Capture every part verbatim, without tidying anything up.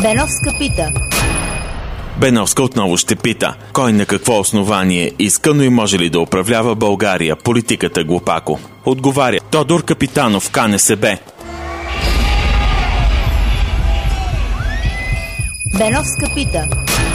Беновска пита. Беновска отново ще пита: кой на какво основание искано и може ли да управлява България политиката глупако? Отговаря Тодор Капитанов, К Н С Б. Беновска пита.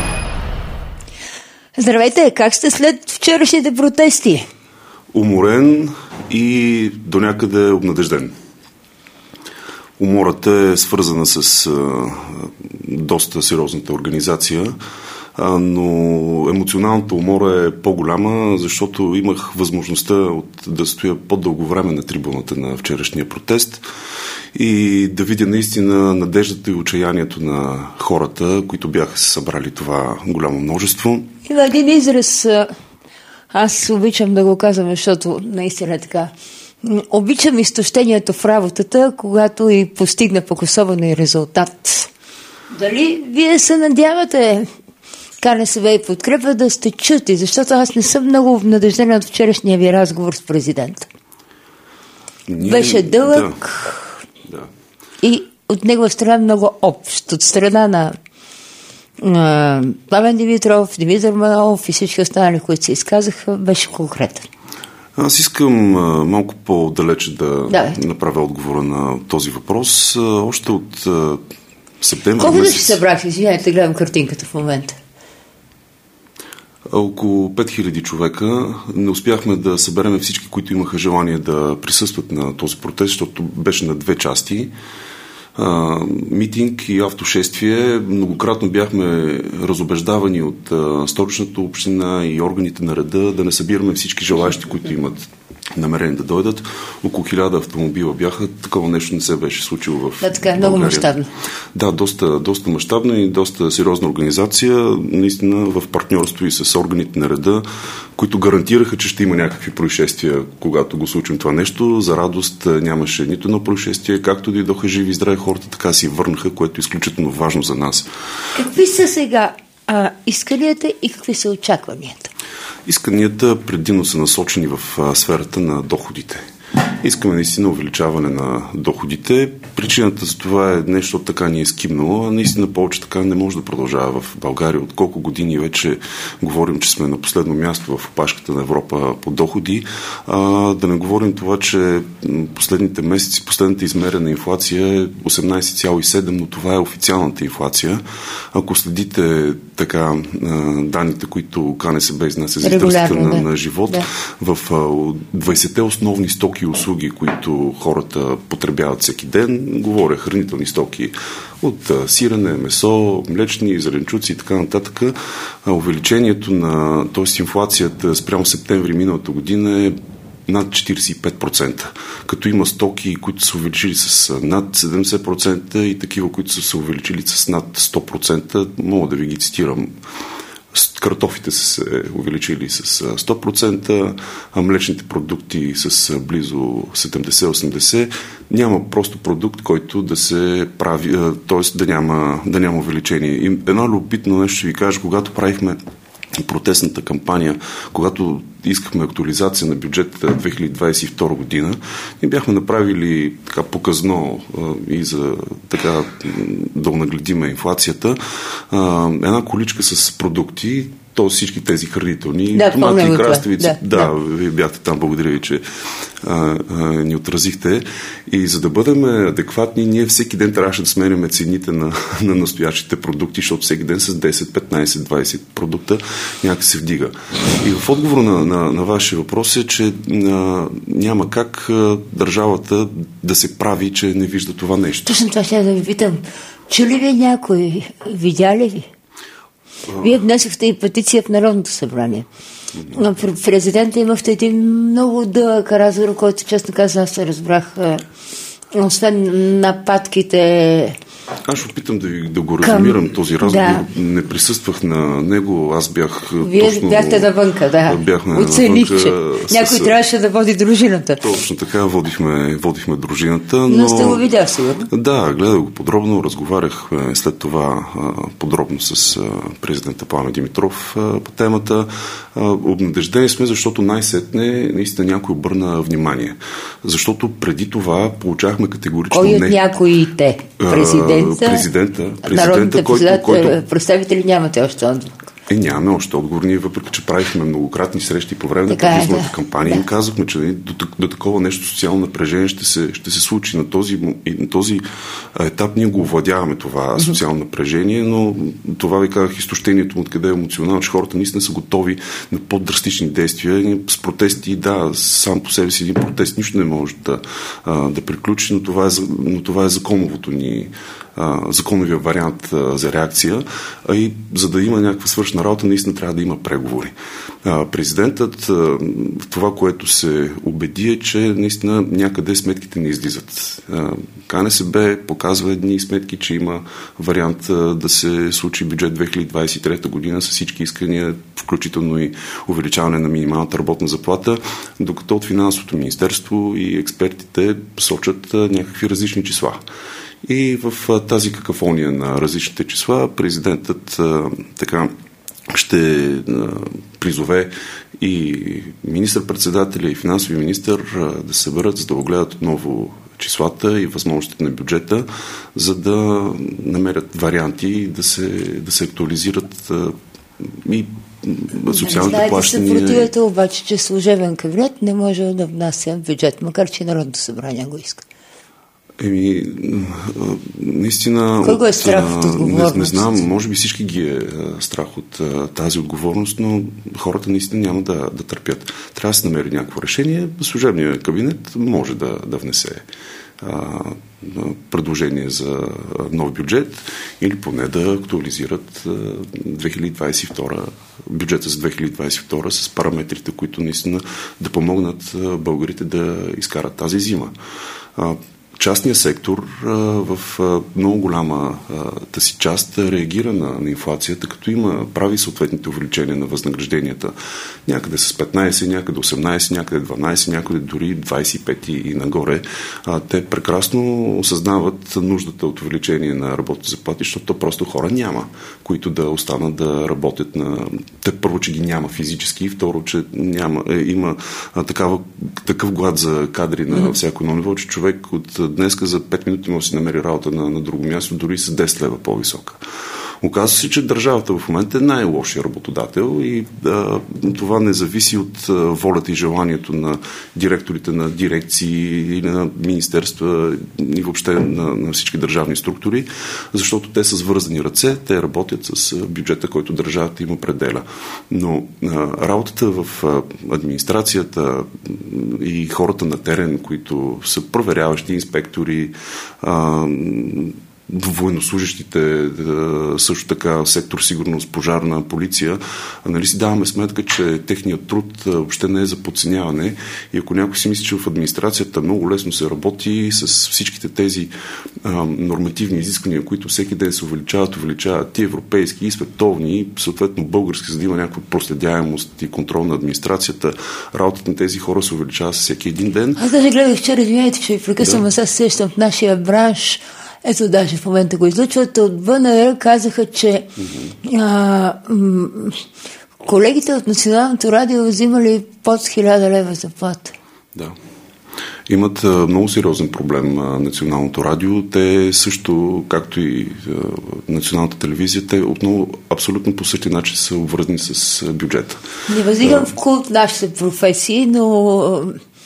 Здравейте, как сте след вчерашните протести? Уморен и до някъде обнадежден. Умората е свързана с а, доста сериозната организация, а, но емоционалната умора е по-голяма, защото имах възможността от, да стоя по-дълго време на трибуната на вчерашния протест и да видя наистина надеждата и отчаянието на хората, които бяха се събрали това голямо множество. Има един израз, аз обичам да го казвам, защото наистина е така. Обичам изтощението в работата, когато и постигна пък особено и резултат. Дали вие се надявате, К Н С Б и подкрепа, да сте чути, защото аз не съм много надеждена от вчерашния ви разговор с президента. Ние... Беше дълъг да. Да. И от негова страна много общ. От страна на uh, Пламен Димитров, Димитър Манолов и всички останали, които се изказаха, беше конкретен. Аз искам а, малко по-далече да, да направя отговора на този въпрос. А, още от а, септември Колко месец... да ще събрахте? Извинявайте, гледам картинката в момента. Около пет хиляди човека. Не успяхме да съберем всички, които имаха желание да присъстват на този протест, защото беше на две части. А, митинг и автошествие. Многократно бяхме разубеждавани от а, столичната община и органите на реда да не събираме всички желаящи, които имат намерение да дойдат. Около хиляда автомобила бяха. Такова нещо не се беше случило в да, така, много мащабно. Да, доста, доста мащабно и доста сериозна организация, наистина в партньорство и с органите на реда, които гарантираха, че ще има някакви происшествия, когато го случим това нещо. За радост нямаше нито едно происшествие, както дойдоха живи и здрави хората, така си върнаха, което е изключително важно за нас. Какви са сега а, исканията и какви са очакванията? Исканията предимно са насочени в а, сферата на доходите. Искаме наистина увеличаване на доходите. Причината за това е нещо така ни е скимнало, а наистина повече така не може да продължава в България. От колко години вече говорим, че сме на последно място в опашката на Европа по доходи. А, да не говорим това, че последните месеци, последната измерена инфлация е осемнайсет цяло и седем, но това е официалната инфлация. Ако следите така данните, които К Н С Б изнася за издържата на, да. на живот, да. В двайсетте основни стоки и услуги, които хората потребяват всеки ден, говоря хранителни стоки от а, сирене, месо, млечни, зеленчуци и така нататък. А, увеличението на, т.е. инфлацията спрямо септември миналата година е над четирийсет и пет процента, като има стоки, които са увеличили с над седемдесет процента и такива, които са се увеличили с над сто процента. Мога да ви ги цитирам. Картофите са се увеличили с сто процента, а млечните продукти с близо седемдесет-осемдесет. Няма просто продукт, който да се прави, т.е. да няма, да няма увеличение. И едно любопитно нещо ще ви кажа, когато правихме протестната кампания, когато искахме актуализация на бюджета две хиляди двайсет и втора година, ние бяхме направили така показно а, и за така да нагледиме инфлацията, а, една количка с продукти, то всички тези хранителни, да, томати и краставици. Да, да, да, да, вие бяхте там, благодаря ви, че а, а, ни отразихте. И за да бъдем адекватни, ние всеки ден трябваше да сменяме цените на, на настоящите продукти, защото всеки ден с десет, петнайсет, двайсет продукта някак се вдига. И в отговор на, на, на вашия въпрос е, че а, няма как а, държавата да се прави, че не вижда това нещо. Точно това ще да ви питам. Чули ли някой? Видя ли ви? Вие внесохте и петиция в Народното събрание. Но президента имахте един много дълъг разговор, който честно казвам, аз се разбрах, освен нападките. Аз ще опитам да, ви, да го резюмирам към... този разговор. Да. Не присъствах на него, аз бях Вие точно... бяхте навънка, да. Бяхме оцених, че с... някой трябваше да води дружината. Точно така, водихме, водихме дружината. Но, но сте го видял сигурно. Да, гледах го подробно, разговарях след това подробно с президента Пламен Димитров по темата. Обнадеждени сме, защото най-сетне наистина някой обърна внимание. Защото преди това получахме категорично Кой не... от някоите? Президента, президента, президента народните който, който... представители нямате още отговор. Е, нямаме още отговор. Ние, въпреки че правихме многократни срещи по време на предизборната да. кампания, да. им казахме, че до, до такова нещо социално напрежение ще се, ще се случи. На този, на този етап ние го овладяваме това социално напрежение, но това ви казах, изтощението, откъде е емоционално, че хората наистина са готови на по-драстични действия. С протести, да, сам по себе си един протест нищо не може да, да приключи, но това е, но това е законовото ни законовия вариант а, за реакция, а и за да има някаква свършена работа, наистина трябва да има преговори. А, президентът, а, това, което се убеди е, че наистина някъде сметките не излизат. А, КНСБ показва едни сметки, че има вариант а, да се случи бюджет две хиляди двадесет и трета година с всички искания, включително и увеличаване на минималната работна заплата, докато от Финансовото министерство и експертите сочат а, някакви различни числа. И в а, тази какафония на различните числа президентът а, така ще а, призове и министър-председателя и финансови министър а, да се съберат, за да огледат отново числата и възможностите на бюджета, за да намерят варианти и да се, да се актуализират а, и социалните плащания. плащания. Знаете се противата обаче, че служебен кабинет не може да внася бюджет, макар че Народното събрание го иска. Еми, наистина... Кой го е страх от отговорност? Не, не знам, може би всички ги е страх от тази отговорност, но хората наистина няма да, да търпят. Трябва да се намери някакво решение. Служебният кабинет може да, да внесе а, предложение за нов бюджет или поне да актуализират две хиляди двадесет и втора, бюджета за две хиляди двадесет и втора с параметрите, които наистина да помогнат българите да изкарат тази зима. Частният сектор а, в а, много голямата си част реагира на, на инфлацията, като има прави съответните увеличения на възнагражденията. Някъде с петнадесет, някъде осемнадесет, някъде дванадесет, някъде дори двадесет и пет и, и нагоре. А, те прекрасно осъзнават нуждата от увеличение на работни заплати, защото просто хора няма, които да останат да работят на... Те първо, че ги няма физически, и второ, че няма, е, има а, такава, такъв глад за кадри на mm-hmm. всяко едно ниво, че човек от днеска за пет минути може да си намери работа на, на друго място, дори с десет лева по-висока. Оказва се, че държавата в момента е най-лошия работодател и а, това не зависи от а, волята и желанието на директорите на дирекции или на министерства и въобще на, на всички държавни структури, защото те са с вързани ръце, те работят с бюджета, който държавата им определя. Но а, работата в а, администрацията и хората на терен, които са проверяващи инспектори, а, военнослужащите, също така сектор сигурност, пожарна, полиция, нали си даваме сметка, че техният труд въобще не е за подценяване и ако някой си мисли, че в администрацията много лесно се работи с всичките тези а, нормативни изисквания, които всеки ден се увеличават, увеличават и европейски, и световни, и съответно български, за да има някаква проследяемост и контрол на администрацията, работата на тези хора се увеличава с всеки един ден. Аз даже гледах вчера, извинете, че ви прекъсвам, да. Сега сещам в нашия бранш. Ето, даже в момента го излъчват. От БНР казаха, че mm-hmm. а, м- колегите от Националното радио взимали под хиляда лева заплата. Да. Имат а, много сериозен проблем а, Националното радио. Те също, както и а, Националната телевизия, те отново абсолютно по същия начин са обвързани с а, бюджета. Не възигам в култ нашите професии, но...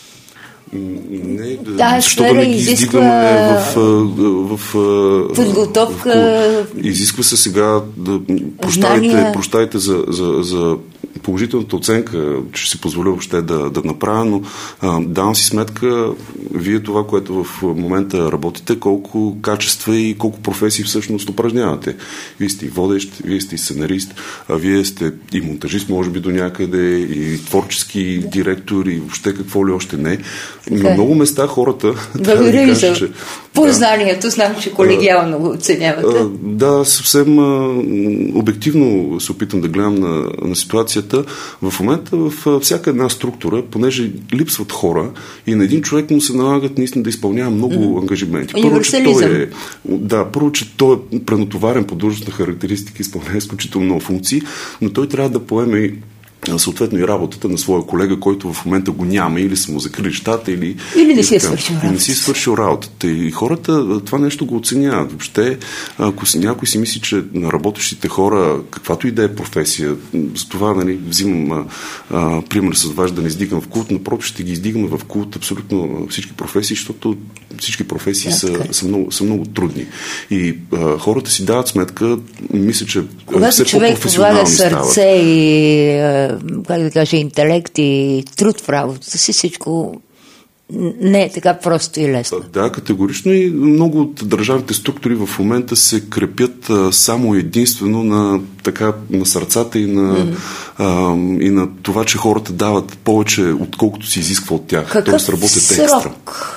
Не, да, защото не ги издигаме в, в, в подготовка. В, изисква се сега да прощайте, прощайте за, за, за положителната оценка, че си позволя въобще да, да направя, но а, давам си сметка, вие това, което в момента работите, колко качества и колко професии всъщност упражнявате. Вие сте и водещ, вие сте и сценарист, а вие сте и монтажист, може би до някъде, и творчески да. директор, и въобще какво ли още не. На okay. много места хората... Благодаря ви за познанието, да, знам, че колегиално го оценявате. А, да, съвсем а, обективно се опитам да гледам на, на ситуацията. В момента в всяка една структура, понеже липсват хора и на един човек му се налагат наистина да изпълнява много mm-hmm. ангажименти. Първо, че той е, да, първо, че той е пренатоварен по длъжностна характеристика, изпълнява изключително много функции, но той трябва да поеме съответно и работата на своя колега, който в момента го няма, или са му закрили щата, или... Или не си е свършил работата. Не си е свършил работата. И хората това нещо го оценяват. Въобще, ако си, някой си мисли, че на работещите хора, каквато и да е професия, за това, нали, взимам а, а, пример с вас да не издигам в култ, напротив, ще ги издигаме в култ абсолютно всички професии, защото всички професии да, са, са, много, са много трудни. И а, хората си дават сметка, мисля, че когато все по-професионални стават. Когато човек сърце и как да кажа, интелект и труд в работата си, всичко не е така просто и лесно. Да, категорично, и много от държавните структури в момента се крепят а, само единствено на, така, на сърцата и на, mm-hmm. а, и на това, че хората дават повече, отколкото се изисква от тях. Какъв Тоест работят екстра. Срок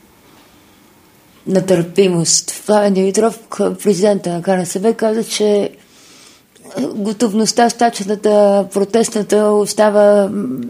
на търпимост? Пламен Димитров, президента на КНСБ, каза, че готовността, стачната, протестната остава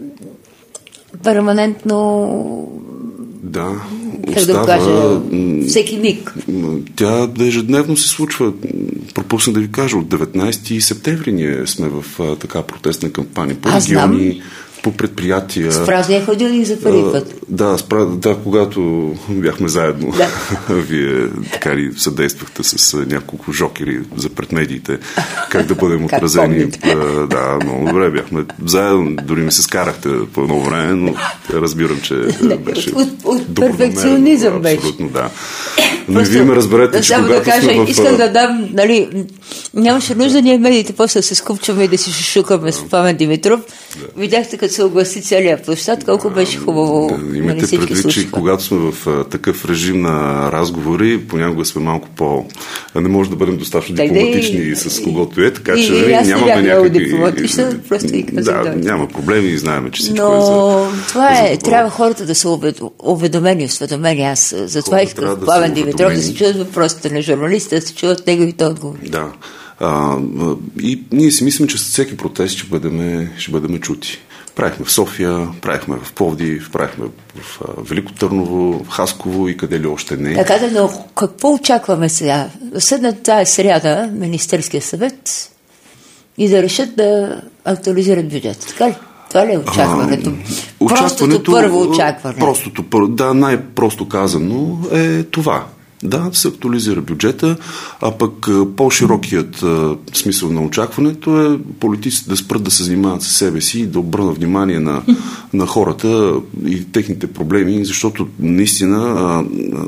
перманентно, да, как остава, да кажа, всеки миг. Тя ежедневно се случва. Пропусна да ви кажа, от деветнайсети септември ние сме в а, така протестна кампания по региони, по предприятия. С празния ходили за първи път. Да, спра... да, когато бяхме заедно. Да. Вие така ли съдействахте с няколко жокери за пред медиите, как да бъдем отразени. Да, много добре бяхме заедно, дори ми се скарахте по едно време, но разбирам, че не, беше от, от перфекционизъм беше. Абсолютно, да. Но и вие ме разберете, че само когато да кажа, сме в... искам да дам, нали, нямаше нужда ние медиите после да се скупчваме и да си шушукаме с Пламен Димитров. Да. Видяхте, като се огласи целият площад, колко беше хубаво. Да, имате предвид, случва. Че когато сме в а, такъв режим на разговори, понякога сме малко по... Не може да бъдем достатъчно да, дипломатични и, с когото е, така и, че и, нали, нямаме някакви... дипломатична, просто ви казвам. Да, да, няма проблеми и знаем, че всичко но, е за... това е, е, трябва хората да са уведомени, осведомени. Аз затова исках да Пламен Димитров да се чуят въпросите на журналиста, да се чуят неговите отговори. Да. А, и ние си мислим, че с всеки протест ще бъдем, ще бъдем чути. Правихме в София, правихме в Пловдив, правихме в Велико Търново, в Хасково и къде ли още не. Така да, но какво очакваме сега? Седна тази сряда Министерския съвет и да решат да актуализират бюджета. Така ли? Това ли е очакването? А, простото първо очакване. Простото първо, да, най-просто казано е това. Да, да се актуализира бюджета, а пък по-широкият а, смисъл на очакването е политиците да спрат да се занимават със себе си и да обърнат внимание на, на хората и техните проблеми, защото наистина а,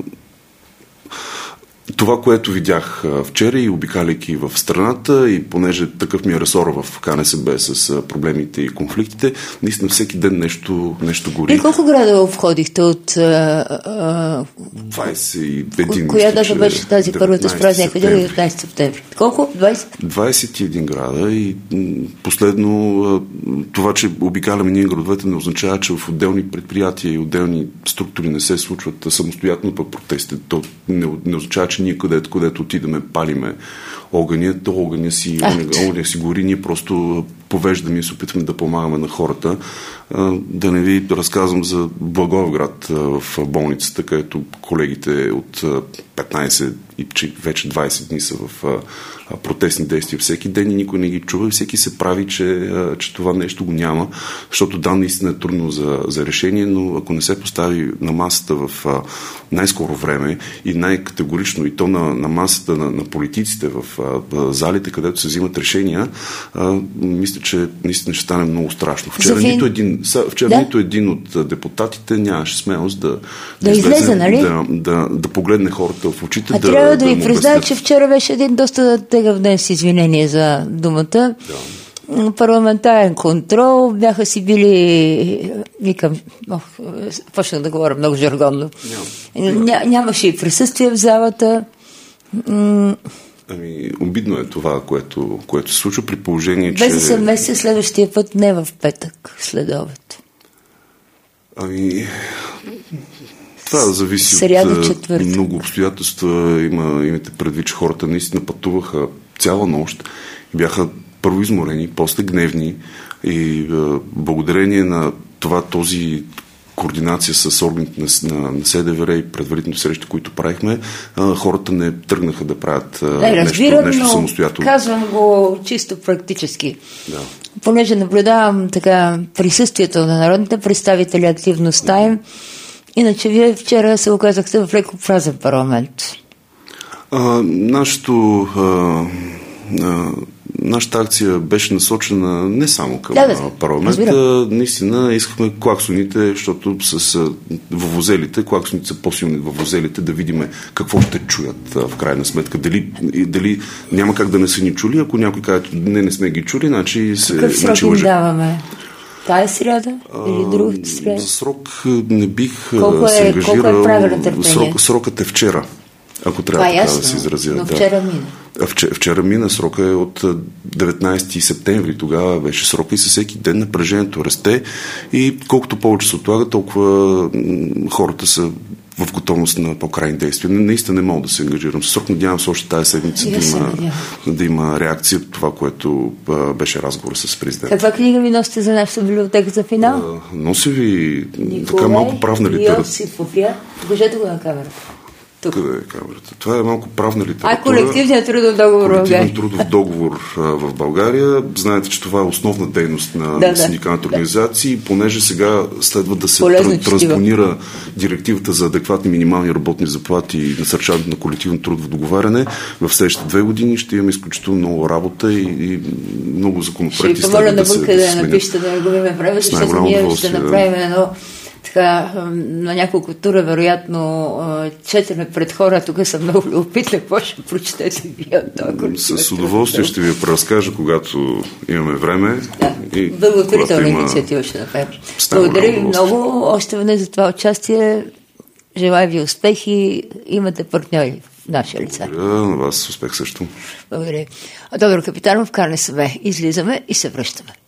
това, което видях вчера и обикаляйки в страната, и понеже такъв ми е ресор в КНСБ с проблемите и конфликтите, наистина всеки ден нещо, нещо гори. И колко града обходихте от... А, двайсет и един. Коя дата беше тази първата с празник? деветнайсети септември. Колко? двайсет? двайсет и един града и последно това, че обикаляме ние градовете, не означава, че в отделни предприятия и отделни структури не се случват самостоятелно по протестите. То не, не означава, че ние където, където отидеме, палиме огъня, то огъня си, огъня си гори, ние просто повеждаме и се опитваме да помагаме на хората. Да не ви разказвам за Благоевград в болницата, където колегите от петнайсет и вече двайсет дни са в протестни действия всеки ден и никой не ги чува и всеки се прави, че, че това нещо го няма, защото да, наистина е трудно за, за решение, но ако не се постави на масата в най-скоро време и най-категорично и то на, на масата на, на политиците в а, залите, където се взимат решения, а, мисля, че наистина ще стане много страшно. Вчера, Зафин... нито, един, вчера да? нито един от депутатите нямаше смелост да, да, да, излезе, излезе, нали? да, да, да погледне хората в очите. А да, трябва да, да ви призная, че вчера беше един доста тегъв ден с извинение за думата. Да. Парламентарен контрол, бяха си били викам, ох, почнах да говоря много жаргонно. Ня, нямаше и присъствие в залата. Ами, обидно е това, което, което се случва при положение, без че... да се меси следващия път, не в петък, след обед. Ами... Това зависи Сряда, от четвъртък. Много обстоятелства. Има, имате предвид, че хората наистина пътуваха цяла нощ и бяха първо изморени, после гневни и е, благодарение на това този координация с органите на, на, на СДВР и предварително срещи, които правихме, а, хората не тръгнаха да правят а, не, нещо, разбирам, нещо но самостоятелно. Казвам го чисто практически. Да. Понеже наблюдавам така присъствието на народните представители, активността им, иначе вие вчера се оказахте в леко празен парламент. А, нашето а, а, Нашата акция беше насочена не само към да, да, парламента. Наистина искахме клаксоните, защото с въвозелите, клаксоните са по-силни въвозелите, да видим какво ще чуят в крайна сметка. Дали, дали няма как да не са ни чули, ако някой каже, не, не сме ги чули, значи се... Какъв срок им даваме? Тая сряда или другата сряда? За срок не бих колко е, се ангажирал. Колко е правилно търпение? Срок, срокът е вчера, ако трябва така ясно, да се изразя. но да. вчера мина. Вчера, вчера мина, срока е от деветнайсети септември, тогава беше срока и със всеки ден напрежението расте и колкото повече се отлага, толкова хората са в готовност на по-крайни действия. Наистина не мога да се ангажирам. С срок надявам се още тази седмица да има, да има реакция по това, което а, беше разговор с президента. Каква книга ми носите за нашата библиотека за финал? А, носи ви Николай, така малко правна литература. Йосифовия. Покажете го на камера. Къде е камерата? Това е малко правна литература. А колективният трудов договор в България. Колективен трудов договор а, в България. Знаете, че това е основна дейност на да, синдикалните да. организации, понеже сега следва да се Полезно, транспонира директивата за адекватни минимални работни заплати и насърчаването на колективно трудово договаряне. В следващите две години ще имаме изключително много работа и, и много законопроекти. Ще помоля на Бълка да, да напишете да не губим времето, защото ние ще направим едно така, на няколко тура, вероятно, четеме пред хора, тук съм много любопитна, какво ще прочетете вие от това? С удоволствие ще ви я преразкажа, когато имаме време. Да, благотворителна има... инициатива ще направим. Благодаря ви много, още веднъж за това участие. Желая ви успехи, имате партньори в нашия лица. Благодаря на вас, успех също. Благодаря. А Тодор Капитанов, КНСБ. Излизаме и се връщаме.